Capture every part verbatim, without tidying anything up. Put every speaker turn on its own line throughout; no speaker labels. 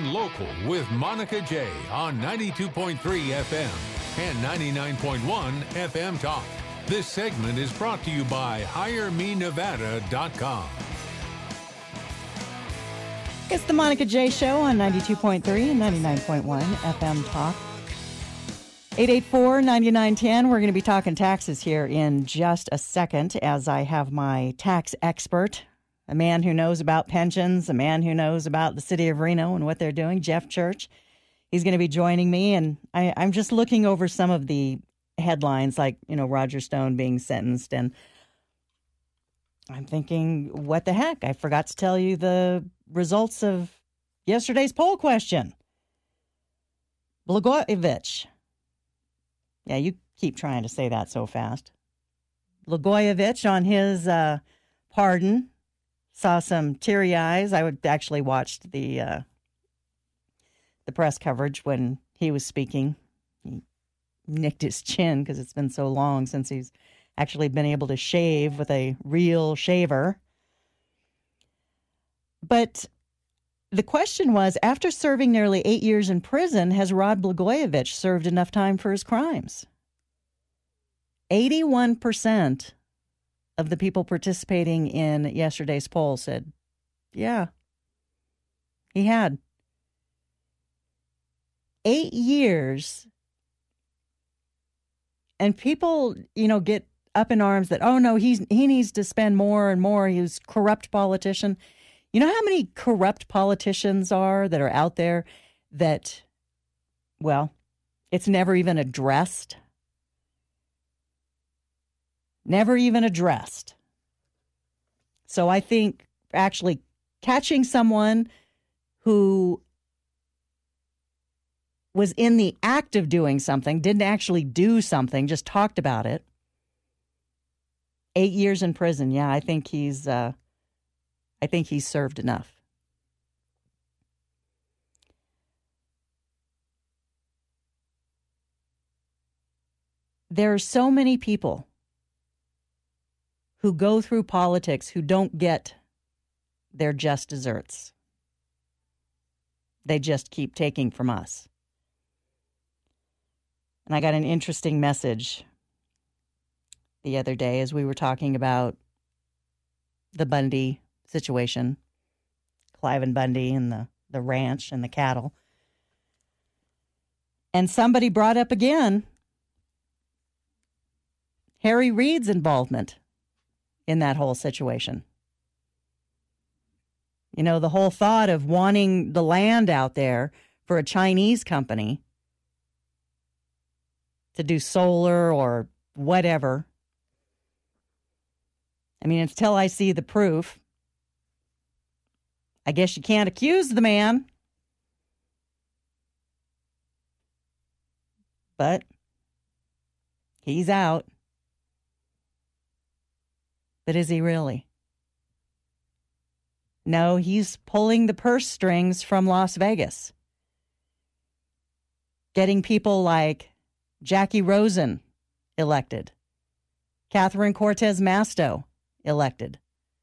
Local with Monica J on ninety-two point three F M and ninety-nine point one F M Talk. This segment is brought to you by hire me nevada dot com.
It's the Monica J Show on ninety-two point three and ninety-nine point one F M Talk. eight eight four, nine nine one zero. We're going to be talking taxes here in just a second as I have my tax expert, a man who knows about pensions, a man who knows about the city of Reno and what they're doing, Jeff Church. He's going to be joining me, and I, I'm just looking over some of the headlines, like, you know, Roger Stone being sentenced, and I'm thinking, what the heck? I forgot to tell you the results of yesterday's poll question. Blagojevich. Yeah, you keep trying to say that so fast. Blagojevich on his uh, pardon saw some teary eyes. I would actually watched the uh, the press coverage when he was speaking. He nicked his chin because it's been so long since he's actually been able to shave with a real shaver. But the question was, after serving nearly eight years in prison, has Rod Blagojevich served enough time for his crimes? eighty-one percent of the people participating in yesterday's poll said, yeah, he had. Eight years. And people, you know, get up in arms that, oh, no, he's he needs to spend more and more. He's a corrupt politician. You know how many corrupt politicians are that are out there that, well, it's never even addressed? Never even addressed. So I think actually catching someone who was in the act of doing something, didn't actually do something, just talked about it. Eight years in prison. Yeah, I think he's, uh, I think he's served enough. There are so many people who go through politics who don't get their just desserts. They just keep taking from us. And I got an interesting message the other day as we were talking about the Bundy situation, Cliven Bundy and the, the ranch and the cattle. And somebody brought up again Harry Reid's involvement in that whole situation. You know, the whole thought of wanting the land out there for a Chinese company to do solar or whatever. I mean, until I see the proof, I guess you can't accuse the man. But he's out. But is he really? No, he's pulling the purse strings from Las Vegas. Getting people like Jackie Rosen elected. Catherine Cortez Masto elected.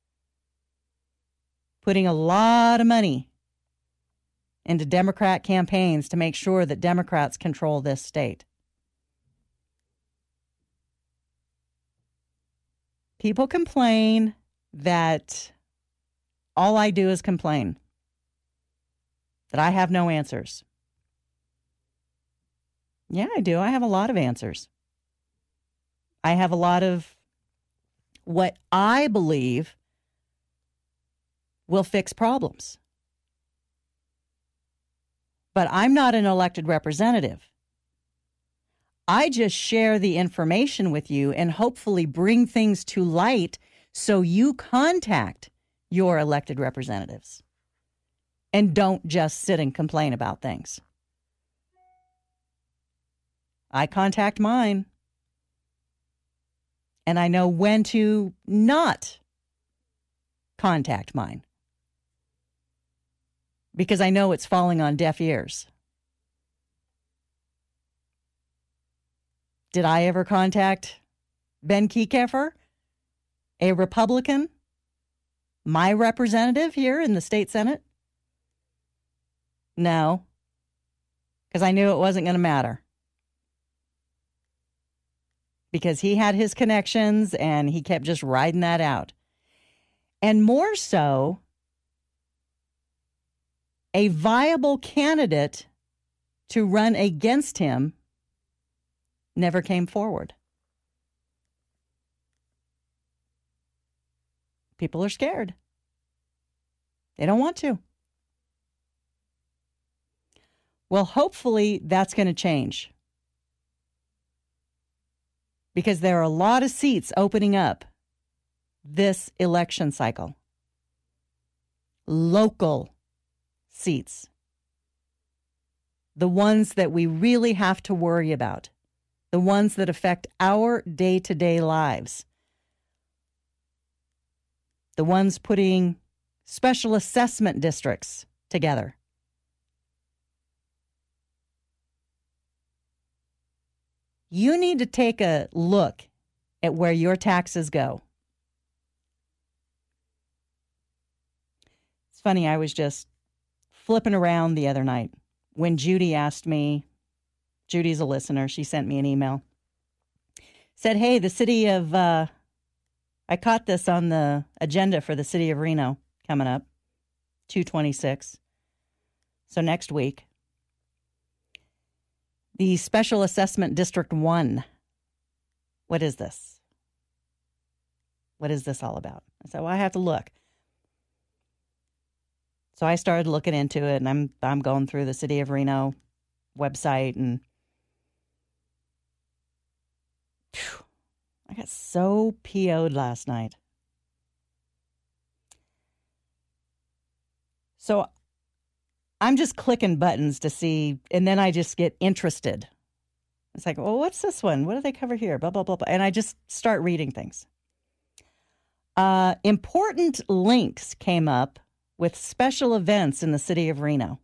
Putting a lot of money into Democrat campaigns to make sure that Democrats control this state. People complain that all I do is complain, that I have no answers. Yeah, I do. I have a lot of answers. I have a lot of what I believe will fix problems. But I'm not an elected representative. I just share the information with you and hopefully bring things to light so you contact your elected representatives and don't just sit and complain about things. I contact mine, and I know when to not contact mine because I know it's falling on deaf ears. Did I ever contact Ben Kiekefer, a Republican, my representative here in the state Senate? No, because I knew it wasn't going to matter. Because he had his connections and he kept just riding that out. And more so, a viable candidate to run against him never came forward. People are scared. They don't want to. Well, hopefully that's going to change. Because there are a lot of seats opening up this election cycle. Local seats. The ones that we really have to worry about. The ones that affect our day-to-day lives. The ones putting special assessment districts together. You need to take a look at where your taxes go. It's funny, I was just flipping around the other night when Judy asked me, Judy's a listener, she sent me an email, said, hey, the city of, uh, I caught this on the agenda for the city of Reno coming up, two twenty-six, so next week. The Special Assessment District one. What is this? What is this all about? I said, well, I have to look. So I started looking into it, and I'm I'm going through the City of Reno website, and phew, I got so P O'd last night. So I'm just clicking buttons to see, and then I just get interested. It's like, well, what's this one? What do they cover here? Blah, blah, blah, blah. And I just start reading things. Uh, important links came up with special events in the city of Reno.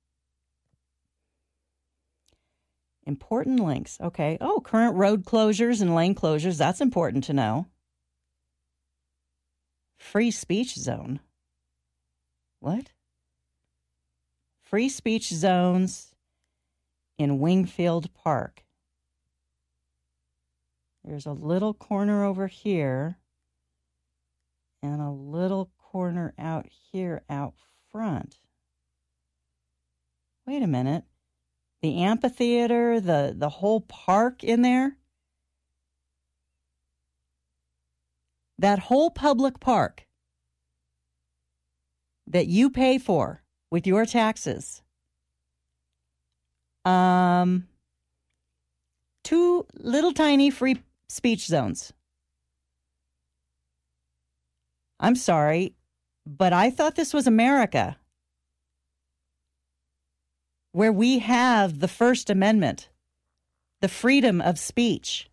Important links. Okay. Oh, current road closures and lane closures. That's important to know. Free speech zone. What? Free speech zones in Wingfield Park. There's a little corner over here and a little corner out here out front. Wait a minute. The amphitheater, the, the whole park in there? That whole public park that you pay for with your taxes. Um, two little tiny free speech zones. I'm sorry, but I thought this was America, where we have the First Amendment, the freedom of speech.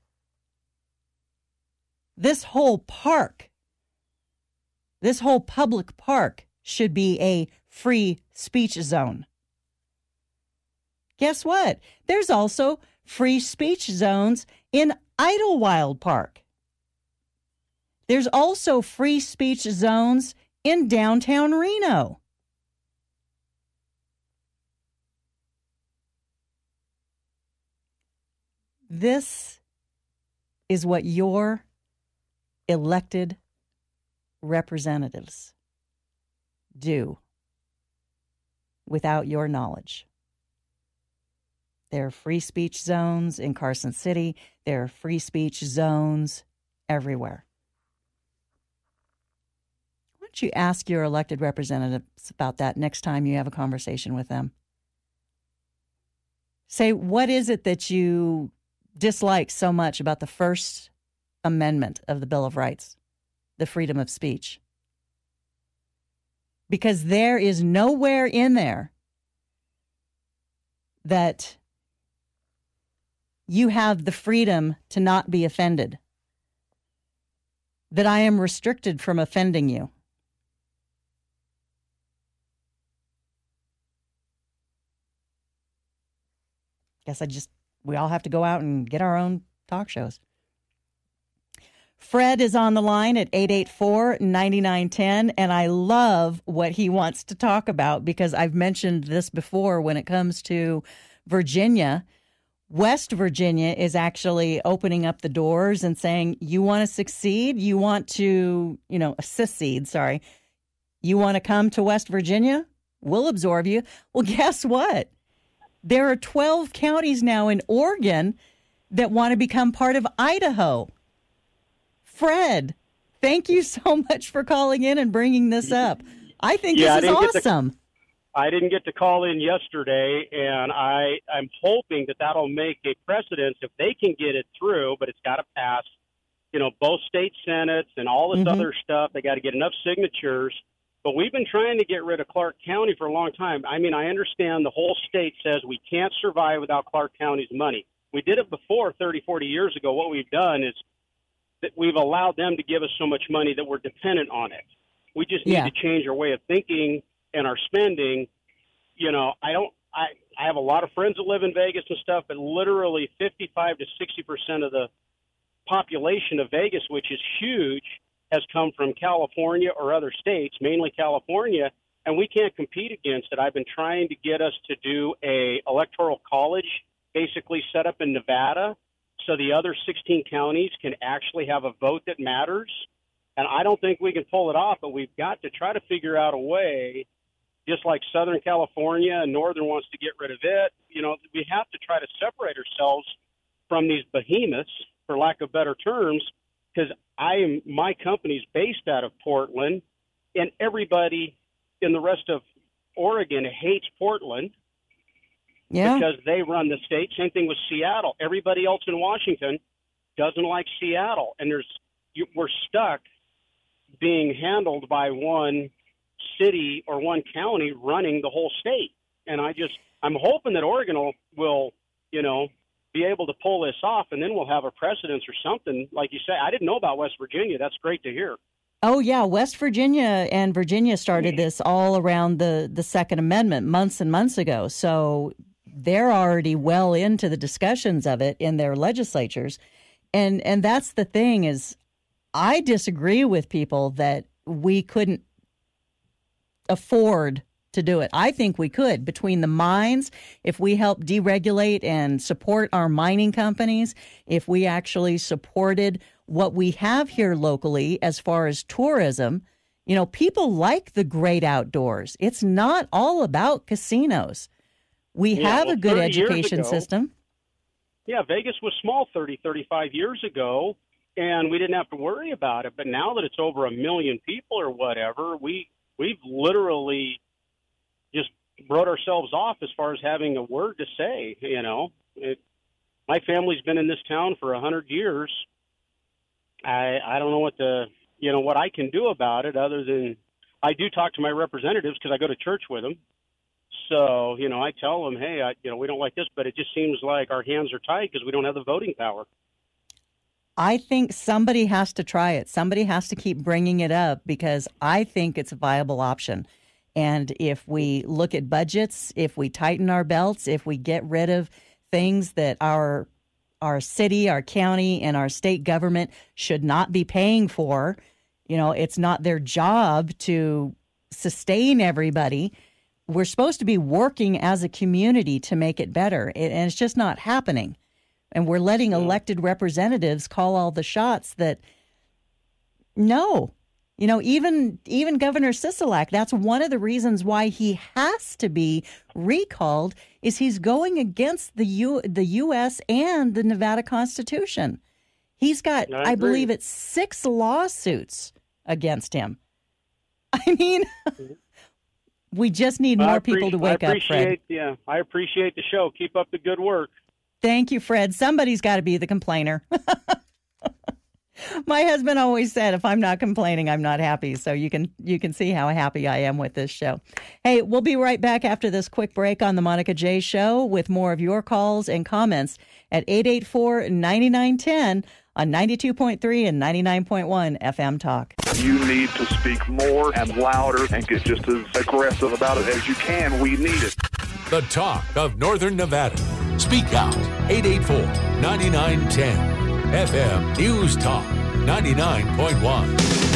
This whole park, this whole public park should be a free speech zone. Guess what? There's also free speech zones in Idlewild Park. There's also free speech zones in downtown Reno. This is what your elected representatives do without your knowledge. There are free speech zones in Carson City. There are free speech zones everywhere. Why don't you ask your elected representatives about that next time you have a conversation with them? Say, what is it that you dislike so much about the First Amendment of the Bill of Rights, the freedom of speech? Because there is nowhere in there that you have the freedom to not be offended, that I am restricted from offending you. Guess I just, we all have to go out and get our own talk shows. Fred is on the line at eight eight four, nine nine one zero, and I love what he wants to talk about because I've mentioned this before when it comes to Virginia. West Virginia is actually opening up the doors and saying, you want to succeed? You want to, you know, secede, sorry. You want to come to West Virginia? We'll absorb you. Well, guess what? There are twelve counties now in Oregon that want to become part of Idaho. Fred, thank you so much for calling in and bringing this up. I think
yeah,
this
I
is awesome.
To, I didn't get to call in yesterday, and I, I'm hoping that that'll make a precedent if they can get it through, but it's got to pass, you know, both state senates and all this mm-hmm. other stuff. They got to get enough signatures. But we've been trying to get rid of Clark County for a long time. I mean, I understand the whole state says we can't survive without Clark County's money. We did it before thirty, forty years ago. What we've done is that we've allowed them to give us so much money that we're dependent on it. We just need
yeah.
to change our way of thinking and our spending. You know, I don't, I, I have a lot of friends that live in Vegas and stuff, but literally fifty-five to sixty percent of the population of Vegas, which is huge, has come from California or other states, mainly California, and we can't compete against it. I've been trying to get us to do a electoral college basically set up in Nevada so the other sixteen counties can actually have a vote that matters. And I don't think we can pull it off, but we've got to try to figure out a way, just like Southern California and Northern wants to get rid of it. You know, we have to try to separate ourselves from these behemoths, for lack of better terms, because I am, my company's based out of Portland, and everybody in the rest of Oregon hates Portland
yeah.
because they run the state. Same thing with Seattle. Everybody else in Washington doesn't like Seattle, and there's you, we're stuck being handled by one city or one county running the whole state. And I just, I'm hoping that Oregon will, will, you know, be able to pull this off, and then we'll have a precedence or something. Like you say, I didn't know about West Virginia. That's great to hear.
Oh, yeah. West Virginia and Virginia started this all around the, the Second Amendment months and months ago. So they're already well into the discussions of it in their legislatures. And and that's the thing is I disagree with people that we couldn't afford to do it. I think we could. Between the mines, if we help deregulate and support our mining companies, if we actually supported what we have here locally as far as tourism, you know, people like the great outdoors. It's not all about casinos. We
yeah,
have
well,
a good education
ago,
system.
Yeah, Vegas was small thirty, thirty-five years ago, and we didn't have to worry about it. But now that it's over a million people or whatever, we, we've literally just wrote ourselves off as far as having a word to say, you know. It, my family's been in this town for a hundred years. I I don't know what the, you know, what I can do about it other than I do talk to my representatives because I go to church with them. So, you know, I tell them, hey, I, you know, we don't like this, but it just seems like our hands are tied because we don't have the voting power.
I think somebody has to try it. Somebody has to keep bringing it up because I think it's a viable option. And if we look at budgets, if we tighten our belts, if we get rid of things that our our city, our county, and our state government should not be paying for, you know, it's not their job to sustain everybody. We're supposed to be working as a community to make it better, and it's just not happening. And we're letting elected representatives call all the shots that, no. You know, even even Governor Sisolak, that's one of the reasons why he has to be recalled, is he's going against the U, the U S and the Nevada Constitution. He's got, I, I believe it's six lawsuits against him. I mean, we just need more people to wake up, Fred.
Yeah, I appreciate the show. Keep up the good work.
Thank you, Fred. Somebody's got to be the complainer. My husband always said, if I'm not complaining, I'm not happy. So you can you can see how happy I am with this show. Hey, we'll be right back after this quick break on the Monica J Show with more of your calls and comments at eight eight four, nine nine one zero on ninety-two point three and ninety-nine point one F M Talk.
You need to speak more and louder and get just as aggressive about it as you can. We need it.
The talk of Northern Nevada. Speak out. eight eight four, nine nine one zero. F M News Talk ninety-nine point one.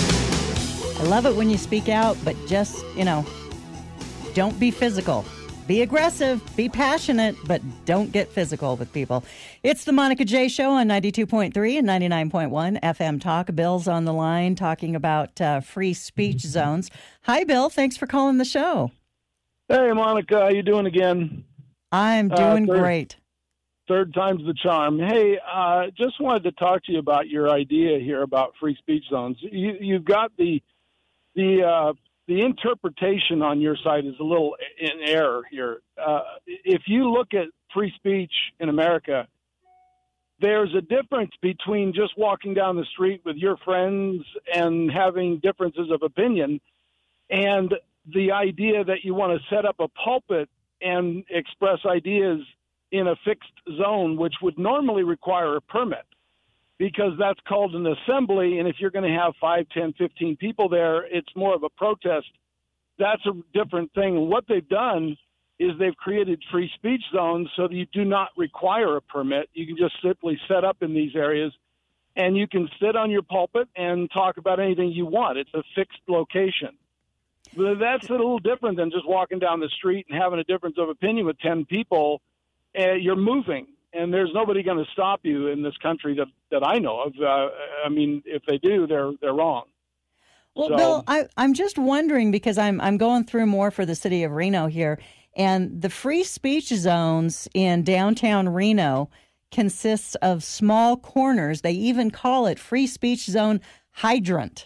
I love it when you speak out, but just, you know, don't be physical. Be aggressive, be passionate, but don't get physical with people. It's the Monica J. Show on ninety-two point three and ninety-nine point one F M Talk. Bill's on the line talking about uh, free speech zones. Hi, Bill. Thanks for calling the show.
Hey, Monica. How you doing again?
I'm doing
uh, third,
great.
Third time's the charm. Hey, uh, just wanted to talk to you about your idea here about free speech zones. You, you've got the the uh, the interpretation on your side is a little in error here. Uh, if you look at free speech in America, there's a difference between just walking down the street with your friends and having differences of opinion and the idea that you want to set up a pulpit and express ideas in a fixed zone, which would normally require a permit, because that's called an assembly, and if you're going to have five, ten, fifteen people there, it's more of a protest. That's a different thing. And what they've done is they've created free speech zones so that you do not require a permit. You can just simply set up in these areas, and you can sit on your pulpit and talk about anything you want. It's a fixed location. But that's a little different than just walking down the street and having a difference of opinion with ten people. Uh, you're moving. And there's nobody going to stop you in this country that, that I know of. Uh, I mean, if they do, they're they're wrong.
Well,
so,
Bill, I, I'm just wondering, because I'm I'm going through more for the city of Reno here, and the free speech zones in downtown Reno consists of small corners. They even call it free speech zone hydrant.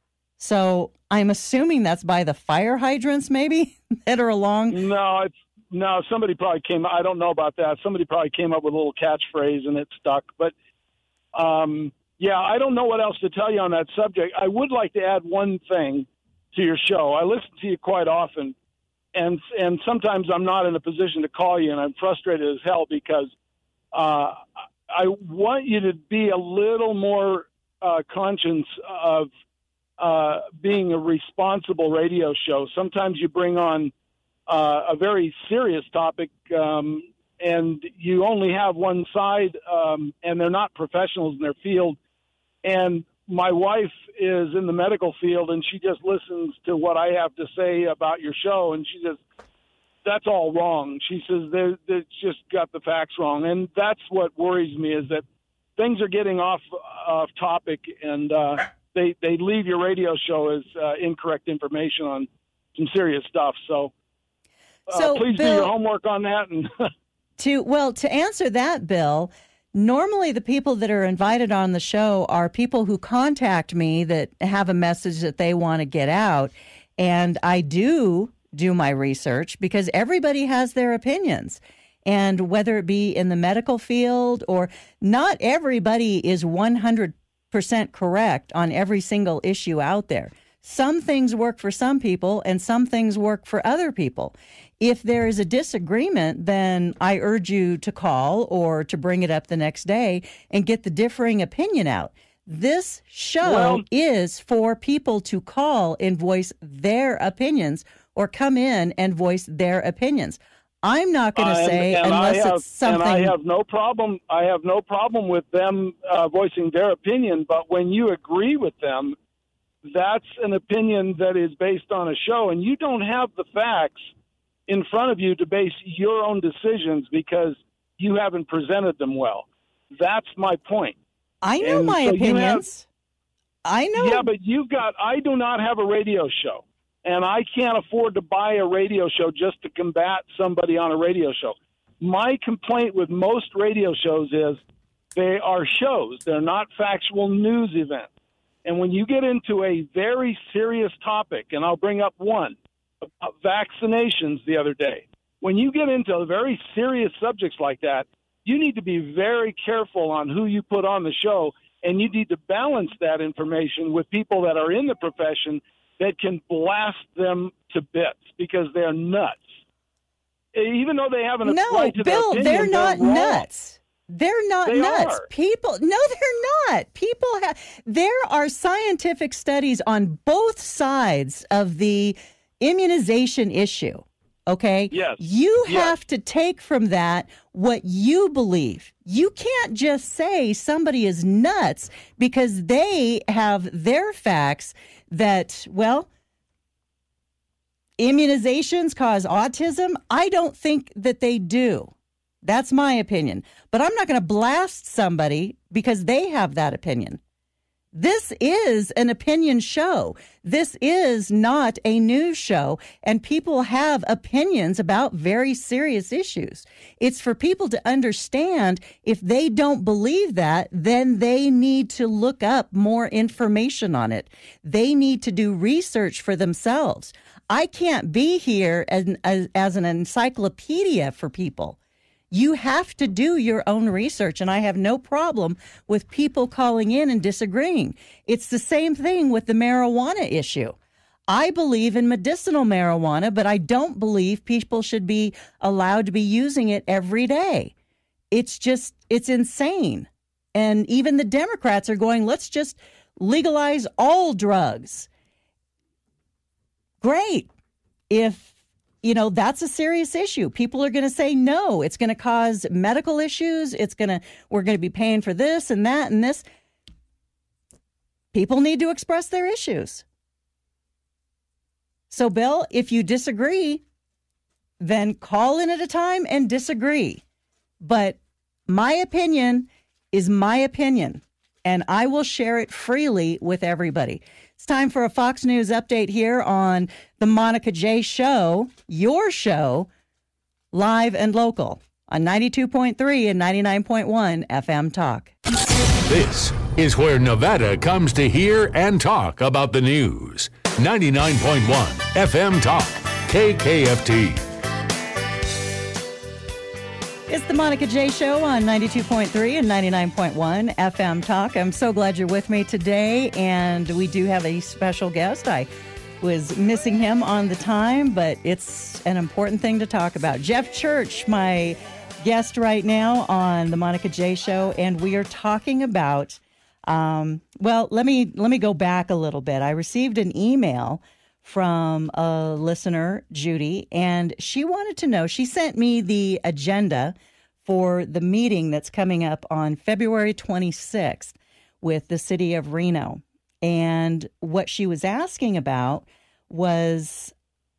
So I'm assuming that's by the fire hydrants, maybe, that are along.
No, it's. No, somebody probably came. I don't know about that. Somebody probably came up with a little catchphrase and it stuck. But um, yeah, I don't know what else to tell you on that subject. I would like to add one thing to your show. I listen to you quite often, and and sometimes I'm not in a position to call you, and I'm frustrated as hell because uh, I want you to be a little more uh, conscious of uh, being a responsible radio show. Sometimes you bring on Uh, a very serious topic, um, and you only have one side, um, and they're not professionals in their field. And my wife is in the medical field, and she just listens to what I have to say about your show, and she says, that's all wrong. She says, they, they just got the facts wrong. And that's what worries me, is that things are getting off, off topic, and uh, they, they leave your radio show as uh, incorrect information on some serious stuff. So,
So,
uh, please
Bill,
do your homework on that. And
to well, to answer that, Bill, normally the people that are invited on the show are people who contact me that have a message that they want to get out. And I do do my research because everybody has their opinions. And whether it be in the medical field or not, everybody is one hundred percent correct on every single issue out there. Some things work for some people and some things work for other people. If there is a disagreement, then I urge you to call or to bring it up the next day and get the differing opinion out. This show
well,
is for people to call and voice their opinions or come in and voice their opinions. I'm not going to
uh,
say
and, and
unless
have,
it's something.
And I have no problem. I have no problem with them uh, voicing their opinion. But when you agree with them, that's an opinion that is based on a show, and you don't have the facts in front of you to base your own decisions because you haven't presented them well. That's my point.
I know
and
my
so
opinions.
Have,
I know.
Yeah, but you've got, I do not have a radio show, and I can't afford to buy a radio show just to combat somebody on a radio show. My complaint with most radio shows is they are shows. They're not factual news events. And when you get into a very serious topic, and I'll bring up one, about vaccinations the other day, when you get into very serious subjects like that, you need to be very careful on who you put on the show, and you need to balance that information with people that are in the profession that can blast them to bits because they're nuts. Even though they haven't
no,
applied to
Bill,
their opinion,
they're not
they're
nuts. They're not
they
nuts.
Are.
People, no, they're not. People have, there are scientific studies on both sides of the immunization issue. okay?
Yes.
You
Yes.
have to take from that what you believe. You can't just say somebody is nuts because they have their facts that, well, immunizations cause autism. I don't think that they do. That's my opinion. But I'm not going to blast somebody because they have that opinion. This is an opinion show. This is not a news show, and people have opinions about very serious issues. It's for people to understand if they don't believe that, then they need to look up more information on it. They need to do research for themselves. I can't be here as, as, as an encyclopedia for people. You have to do your own research, and I have no problem with people calling in and disagreeing. It's the same thing with the marijuana issue. I believe in medicinal marijuana, but I don't believe people should be allowed to be using it every day. It's just, it's insane. And even the Democrats are going, let's just legalize all drugs. Great. If You know, that's a serious issue. People are going to say no. It's going to cause medical issues. It's going to, we're going to be paying for this and that and this. People need to express their issues. So, Bill, if you disagree, then call in at a time and disagree. But my opinion is my opinion, and I will share it freely with everybody. It's time for a Fox News update here on the Monica J Show, your show, live and local on ninety-two point three and ninety-nine point one F M Talk.
This is where Nevada comes to hear and talk about the news. ninety-nine point one F M Talk, K K F T.
It's the Monica J Show on ninety-two point three and ninety-nine point one F M Talk. I'm so glad you're with me today, and we do have a special guest. I was missing him on the time, but it's an important thing to talk about. Jeff Church, my guest right now on the Monica J Show, and we are talking about, um, well, let me let me go back a little bit. I received an email from a listener, Judy, and she wanted to know, she sent me the agenda for the meeting that's coming up on February twenty-sixth with the city of Reno. And what she was asking about was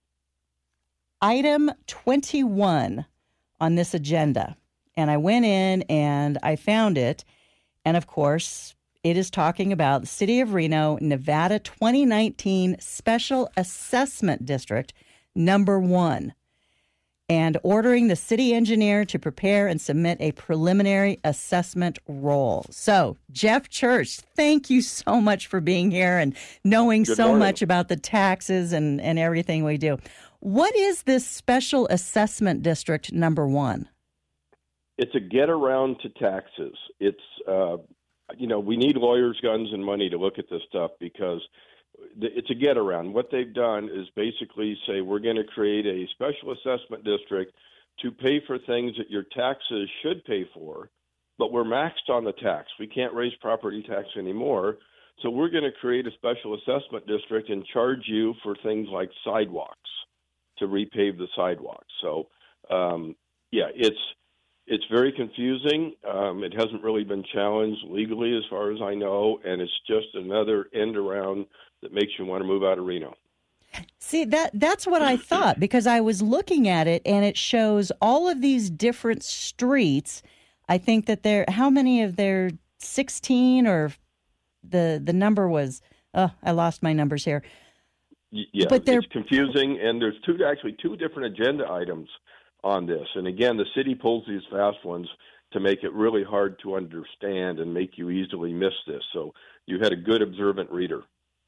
item twenty-one on this agenda. And I went in and I found it. And of course, it is talking about the City of Reno, Nevada twenty nineteen Special Assessment District number one, and ordering the city engineer to prepare and submit a preliminary assessment roll. So, Jeff Church, thank you so much for being here and knowing
Good
so
morning.
much about the taxes and, and everything we do. What is this Special Assessment District number one?
It's a get around to taxes. It's, uh, you know, we need lawyers, guns, and money to look at this stuff because it's a get around. What they've done is basically say we're going to create a special assessment district to pay for things that your taxes should pay for, but we're maxed on the tax. We can't raise property tax anymore. So we're going to create a special assessment district and charge you for things like sidewalks to repave the sidewalks. So, um, yeah, it's it's very confusing. Um, it hasn't really been challenged legally as far as I know, and it's just another end around that makes you want to move out of Reno.
See, that that's what I thought, because I was looking at it and it shows all of these different streets. I think that there, how many of there, sixteen, or the the number was, oh, I lost my numbers here.
Y- Yeah,
But they're-
it's confusing, and there's two actually two different agenda items on this. And again, the city pulls these fast ones to make it really hard to understand and make you easily miss this. So you had a good observant reader.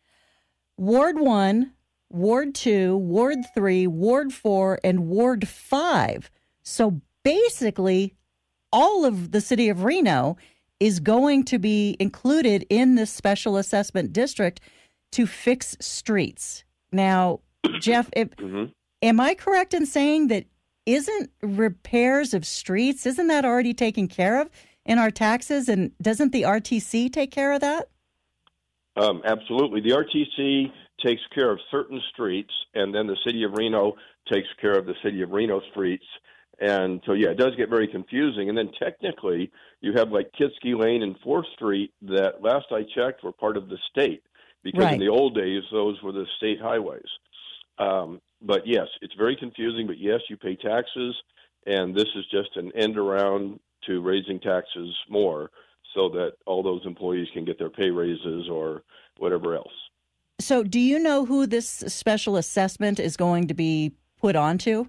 Ward one, Ward two, Ward three, Ward four, and Ward five. So basically, all of the city of Reno is going to be included in this special assessment district to fix streets. Now, Jeff, if,
Mm-hmm.
am I correct in saying that isn't repairs of streets, isn't that already taken care of in our taxes? And doesn't the R T C take care of that?
Um, absolutely. The R T C takes care of certain streets, and then the city of Reno takes care of the city of Reno streets. And so, yeah, it does get very confusing. And then technically, you have like Kitsky Lane and fourth Street that, last I checked, were part of the state, because
right.
in the old days, those were the state highways. Um, but yes, it's very confusing, but yes, you pay taxes, and this is just an end around to raising taxes more so that all those employees can get their pay raises or whatever else.
So do you know who this special assessment is going to be put onto?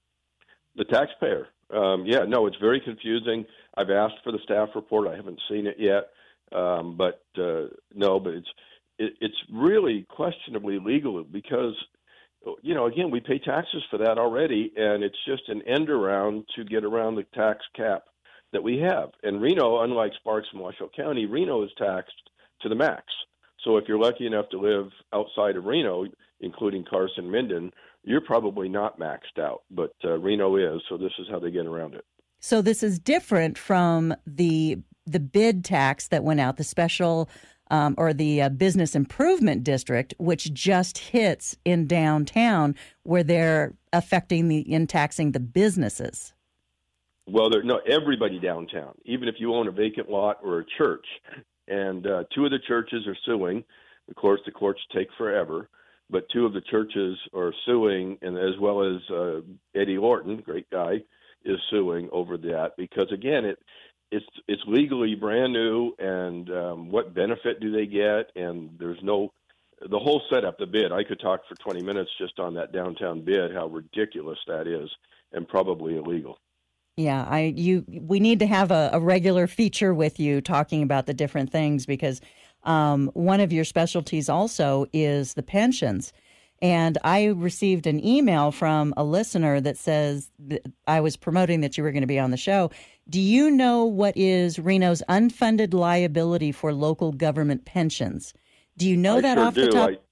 The taxpayer. Um, yeah, no, it's very confusing. I've asked for the staff report. I haven't seen it yet. Um, but uh, no, but it's it, it's really questionably legal because, you know, again, we pay taxes for that already, and it's just an end around to get around the tax cap that we have. And Reno, unlike Sparks and Washoe County, Reno is taxed to the max. So if you're lucky enough to live outside of Reno, including Carson, Minden, you're probably not maxed out, but uh, Reno is, so this is how they get around it.
So this is different from the the bid tax that went out, the special um, or the uh, business improvement district, which just hits in downtown, where they're affecting the in taxing the businesses.
Well, there, no, everybody downtown, even if you own a vacant lot or a church, and uh, two of the churches are suing. Of course, the courts take forever. But two of the churches are suing, and as well as uh, Eddie Lorton, great guy, is suing over that because, again, it it's it's legally brand new, and um, what benefit do they get? And there's no the whole setup, the bid. I could talk for twenty minutes just on that downtown bid, how ridiculous that is, and probably illegal.
Yeah, I you we need to have a, a regular feature with you talking about the different things because. Um, one of your specialties also is the pensions. And I received an email from a listener that says that I was promoting that you were going to be on the show. Do you know what is Reno's unfunded liability for local government pensions? Do you know
I
that
sure
off
do.
the top?
I,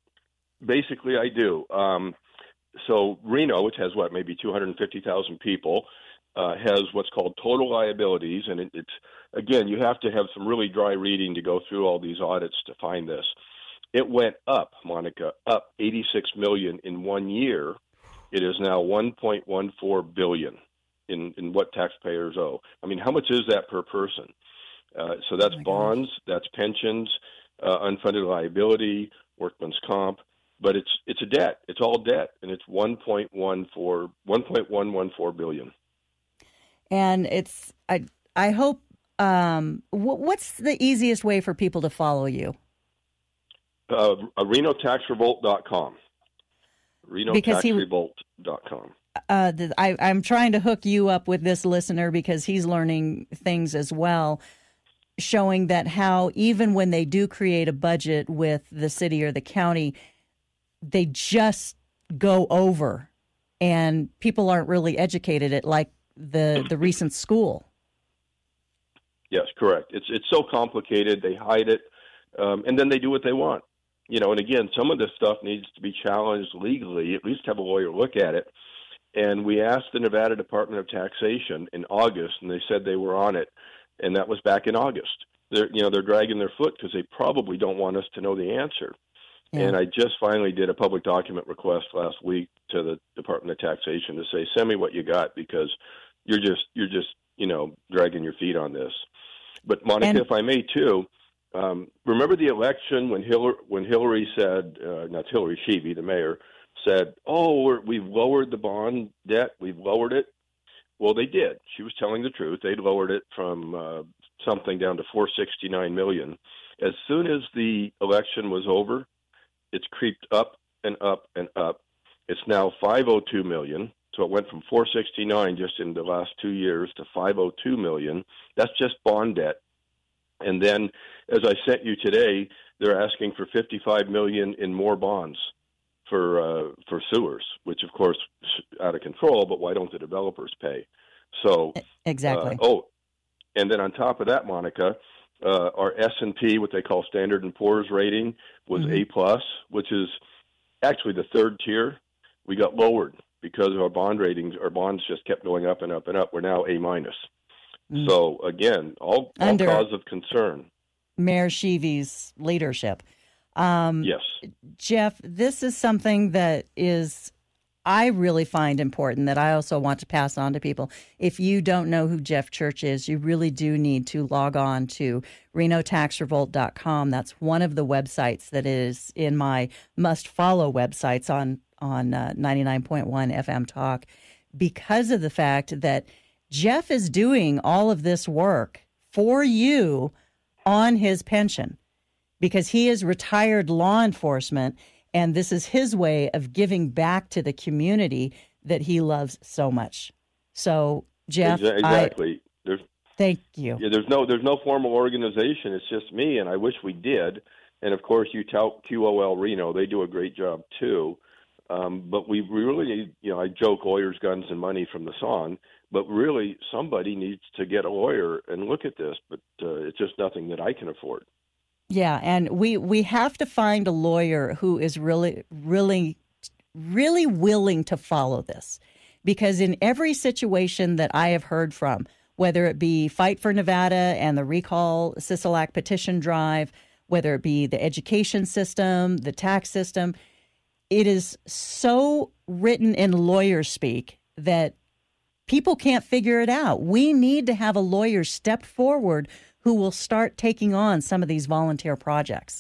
basically, I do. Um, so Reno, which has, what, maybe two hundred fifty thousand people, uh, has what's called total liabilities. And it, it's, again, you have to have some really dry reading to go through all these audits to find this. It went up, Monica, up eighty-six million dollars in one year. It is now one point one four billion dollars in, in what taxpayers owe. I mean, how much is that per person? Uh, so that's
oh
bonds, that's pensions, uh, unfunded liability, workman's comp. But it's it's a debt. It's all debt, and it's one point one four, one point one one four billion dollars.
And it's I I hope. Um, what's the easiest way for people to follow you?
Uh, Reno Tax Revolt dot com. Reno Tax Revolt dot com.
Uh, I, I'm trying to hook you up with this listener because he's learning things as well, showing that how even when they do create a budget with the city or the county, they just go over, and people aren't really educated at like the the recent school.
Yes, correct. It's it's so complicated. They hide it, um, and then they do what they want. You know, and again, some of this stuff needs to be challenged legally. At least have a lawyer look at it. And we asked the Nevada Department of Taxation in August, and they said they were on it, and that was back in August. They're you know they're dragging their foot because they probably don't want us to know the answer. Yeah. And I just finally did a public document request last week to the Department of Taxation to say, send me what you got because you're just you're just you know dragging your feet on this. But Monica, and, if I may too, um, remember the election when Hillary, when Hillary said, uh, not Hillary, Sheevey, the mayor, said, oh, we're, we've lowered the bond debt, we've lowered it. Well, they did. She was telling the truth. They lowered it from uh, something down to four hundred sixty-nine million dollars. As soon as the election was over, it's creeped up and up and up. It's now five hundred two million dollars. So it went from four hundred sixty-nine just in the last two years to five hundred two million dollars. That's just bond debt. And then, as I sent you today, they're asking for fifty-five million dollars in more bonds for uh, for sewers, which of course is out of control. But why don't the developers pay? So
exactly.
Uh, oh, and then on top of that, Monica, uh, our S and P, what they call Standard and Poor's rating, was mm-hmm. A plus, which is actually the third tier. We got lowered. Because of our bond ratings, our bonds just kept going up and up and up. We're now A minus. Mm. So again, all, all cause of concern.
Mayor Sheevey's leadership. Um,
Yes.
Jeff, this is something that is, I really find important that I also want to pass on to people. If you don't know who Jeff Church is, you really do need to log on to Reno Tax Revolt dot com. That's one of the websites that is in my must-follow websites on, on uh, ninety-nine point one F M Talk, because of the fact that Jeff is doing all of this work for you on his pension, because he is retired law enforcement, and this is his way of giving back to the community that he loves so much. So, Jeff,
exactly. I, there's,
thank you.
Yeah, there's no there's no formal organization. It's just me, and I wish we did. And of course, you tout Q O L Reno; they do a great job too. Um, but we really need, you know, I joke lawyers, guns, and money from the song, but really somebody needs to get a lawyer and look at this. But uh, it's just nothing that I can afford.
Yeah, and we, we have to find a lawyer who is really, really, really willing to follow this. Because in every situation that I have heard from, whether it be Fight for Nevada and the Recall Sisolak petition drive, whether it be the education system, the tax system, it is so written in lawyer speak that people can't figure it out. We need to have a lawyer step forward who will start taking on some of these volunteer projects.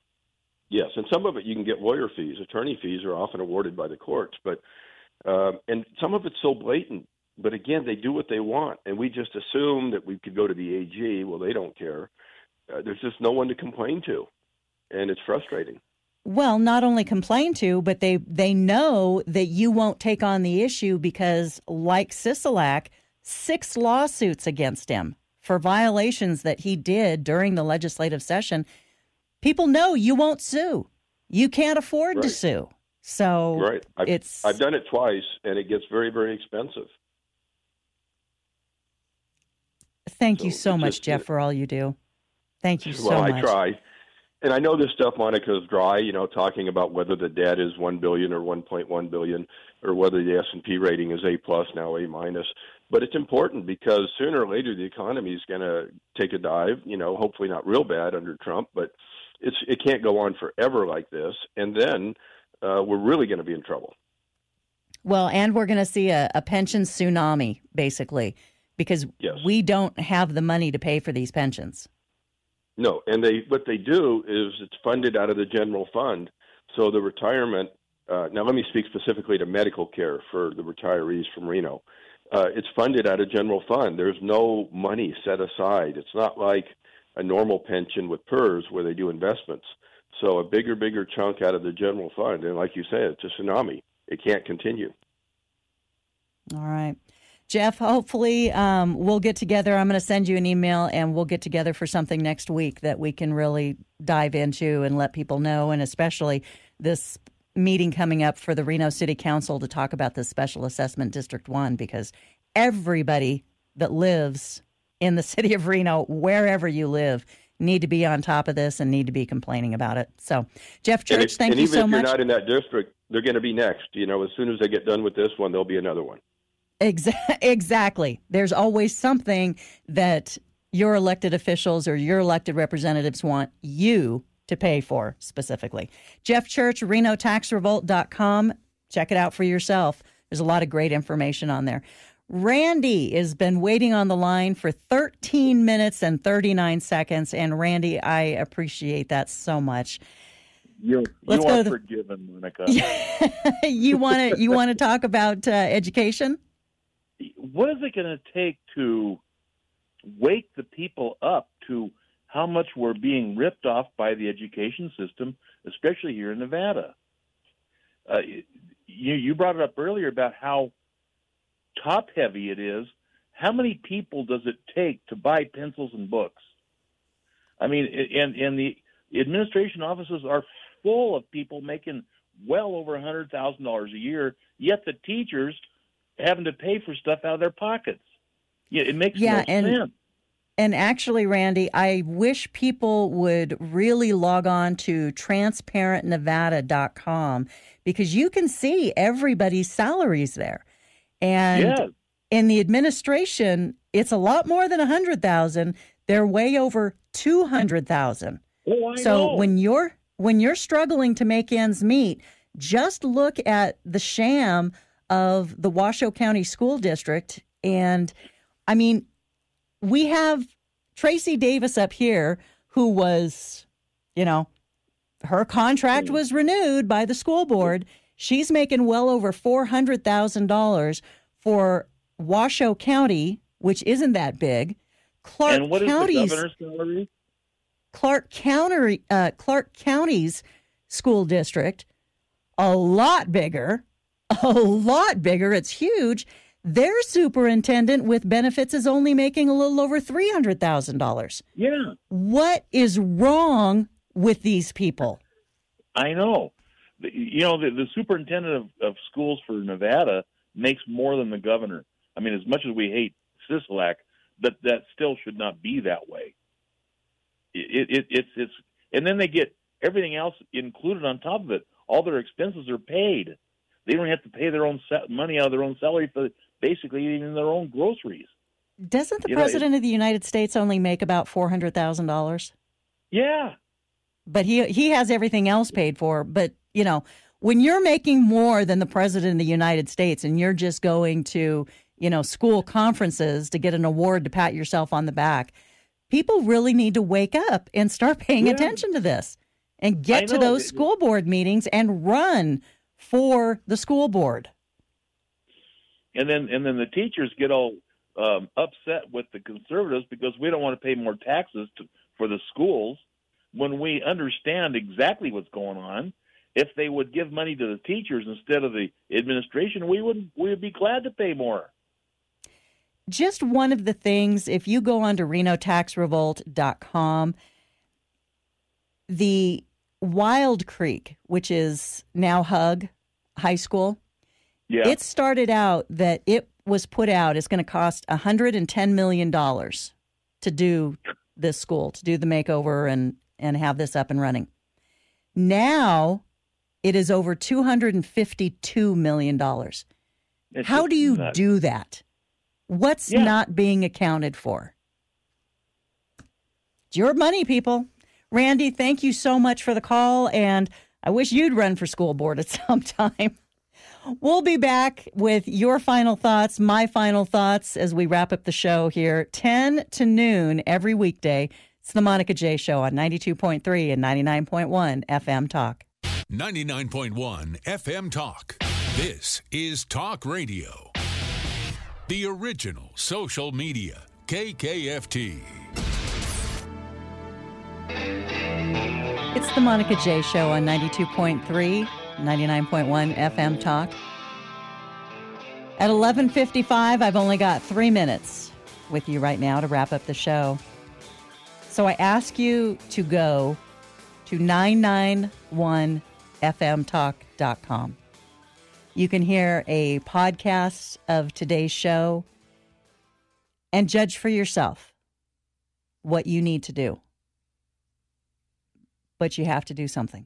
Yes, and some of it you can get lawyer fees. Attorney fees are often awarded by the courts, but uh, and some of it's so blatant. But again, they do what they want, and we just assume that we could go to the A G. Well, they don't care. Uh, there's just no one to complain to, and it's frustrating.
Well, not only complain to, but they, they know that you won't take on the issue because, like Sisolak, six lawsuits against him for violations that he did during the legislative session. People know you won't sue. You can't afford
right.
to sue. So
right. I've,
it's
I've done it twice, and it gets very, very expensive.
Thank
so
you so much,
just,
Jeff, for all you do. Thank you so
well,
much.
Well, I try. And I know this stuff, Monica, is dry, you know, talking about whether the debt is one billion dollars or one point one billion dollars or whether the S and P rating is A plus, now A minus. But it's important because sooner or later the economy is going to take a dive, you know, hopefully not real bad under Trump, but it's it can't go on forever like this. And then uh, we're really going to be in trouble.
Well, and we're going to see a, a pension tsunami, basically, because
yes.
we don't have the money to pay for these pensions.
No, and they what they do is it's funded out of the general fund. So the retirement, uh, now let me speak specifically to medical care for the retirees from Reno. Uh, it's funded out of general fund. There's no money set aside. It's not like a normal pension with P E R S where they do investments. So a bigger, bigger chunk out of the general fund. And like you said, it's a tsunami. It can't continue.
All right. Jeff, hopefully um, we'll get together. I'm going to send you an email and we'll get together for something next week that we can really dive into and let people know, and especially this meeting coming up for the Reno City Council to talk about the Special Assessment District one, because everybody that lives in the city of Reno, wherever you live, need to be on top of this and need to be complaining about it. So, Jeff Church,
if,
thank you so much.
And even if you're not in that district, they're going to be next. You know, as soon as they get done with this one, there'll be another one.
Exactly. There's always something that your elected officials or your elected representatives want you to pay for specifically. Jeff Church, Reno Tax Revolt dot com. Check it out for yourself. There's a lot of great information on there. Randy has been waiting on the line for thirteen minutes and thirty-nine seconds. And Randy, I appreciate that so much.
You're,
Let's
you
go
are
to the,
forgiven, Monica.
you want to you want to talk about uh, education?
What is it going to take to wake the people up to how much we're being ripped off by the education system, especially here in Nevada? Uh, you, you brought it up earlier about how top-heavy it is. How many people does it take to buy pencils and books? I mean, and, and the administration offices are full of people making well over one hundred thousand dollars a year, yet the teachers having to pay for stuff out of their pockets. Yeah, it makes
yeah,
no
and,
sense.
And actually, Randy, I wish people would really log on to transparent nevada dot com, because you can see everybody's salaries there. And
yes.
in the administration, it's a lot more than one hundred thousand dollars. They're way over two hundred thousand dollars.
Oh, I
so
know.
when you're when you're struggling to make ends meet, just look at the sham of the Washoe County School District. And, I mean, we have Tracy Davis up here who was, you know, her contract was renewed by the school board. She's making well over four hundred thousand dollars for Washoe County, which isn't that big. Clark
and what
County's,
is the governor's salary?
Clark County, uh, Clark County's school district, a lot bigger, a lot bigger. It's huge. Their superintendent with benefits is only making a little over three hundred thousand dollars.
Yeah.
What is wrong with these people?
I know. You know, the, the superintendent of, of schools for Nevada makes more than the governor. I mean, as much as we hate Sisolak, but that still should not be that way. It, it, it's it's and then they get everything else included on top of it. All their expenses are paid. They don't have to pay their own money out of their own salary for basically even their own groceries.
Doesn't the
you
president
know, it,
of the United States only make about four hundred thousand dollars?
Yeah.
But he he has everything else paid for. But, you know, when you're making more than the president of the United States and you're just going to, you know, school conferences to get an award to pat yourself on the back, people really need to wake up and start paying
yeah.
attention to this and get to
know.
those school board meetings and run for the school board.
And then and then the teachers get all um, upset with the conservatives because we don't want to pay more taxes to, for the schools when we understand exactly what's going on. If they would give money to the teachers instead of the administration, we would we would be glad to pay more.
Just one of the things, if you go on to Reno Tax Revolt dot com, the Wild Creek, which is now Hug High School,
yeah.
it started out that it was put out, it's going to cost one hundred ten million dollars to do this school, to do the makeover and, and have this up and running. Now it is over two hundred fifty-two million dollars.
It's
How do you
nuts.
do that? What's
Yeah.
not being accounted for? It's your money, people. Randy, thank you so much for the call, and I wish you'd run for school board at some time. We'll be back with your final thoughts, my final thoughts, as we wrap up the show here, ten to noon every weekday. It's the Monica J. Show on ninety-two point three and ninety-nine point one F M Talk.
ninety-nine point one F M Talk. This is Talk Radio. The original social media, K K F T.
It's the Monica J. Show on ninety-two point three, ninety-nine point one F M Talk. At eleven fifty-five, I've only got three minutes with you right now to wrap up the show. So I ask you to go to nine nine one F M talk dot com. You can hear a podcast of today's show and judge for yourself what you need to do. But you have to do something.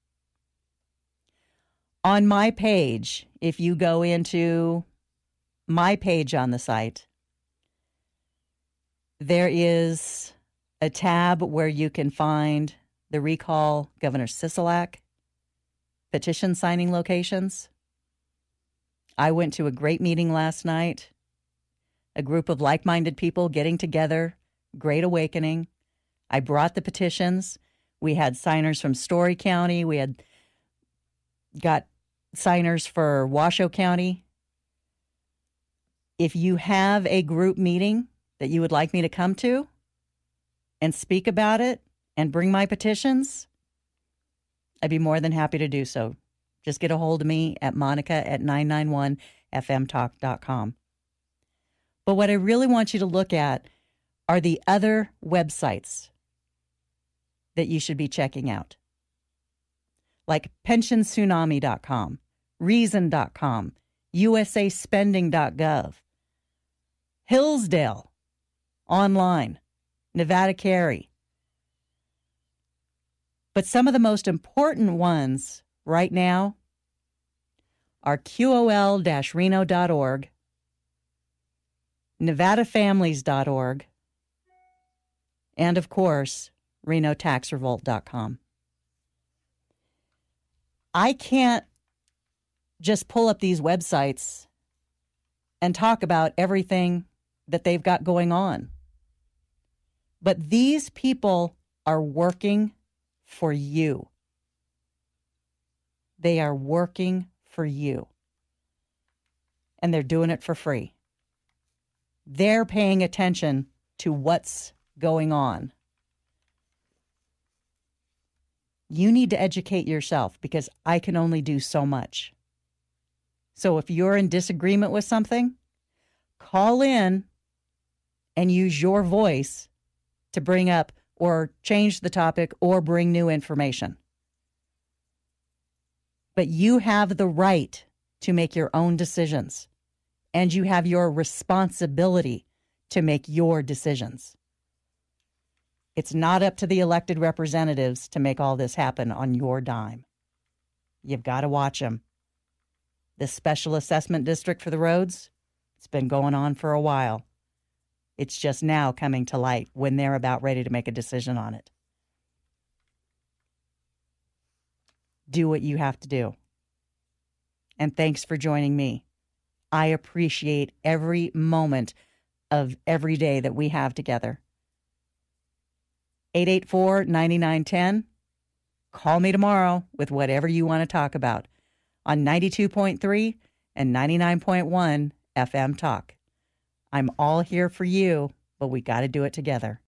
On my page, if you go into my page on the site, there is a tab where you can find the Recall Governor Sisolak petition signing locations. I went to a great meeting last night, a group of like-minded people getting together, great awakening. I brought the petitions. We had signers from Story County. We had got signers for Washoe County. If you have a group meeting that you would like me to come to and speak about it and bring my petitions, I'd be more than happy to do so. Just get a hold of me at Monica at nine nine one F M talk dot com. But what I really want you to look at are the other websites that you should be checking out, like pension tsunami dot com, reason dot com, U S A spending dot gov, Hillsdale Online, Nevada Carry. But some of the most important ones right now are Q O L Reno dot org, Nevada Families dot org, and, of course, Reno Tax Revolt dot com. I can't just pull up these websites and talk about everything that they've got going on. But these people are working for you. They are working for you. And they're doing it for free. They're paying attention to what's going on. You need to educate yourself because I can only do so much. So if you're in disagreement with something, call in and use your voice to bring up or change the topic or bring new information. But you have the right to make your own decisions, and you have your responsibility to make your decisions. It's not up to the elected representatives to make all this happen on your dime. You've got to watch them. This special assessment district for the roads, it's been going on for a while. It's just now coming to light when they're about ready to make a decision on it. Do what you have to do. And thanks for joining me. I appreciate every moment of every day that we have together. eight eight four, nine nine one zero. Call me tomorrow with whatever you want to talk about on ninety-two point three and ninety-nine point one F M Talk. I'm all here for you, but we got to do it together.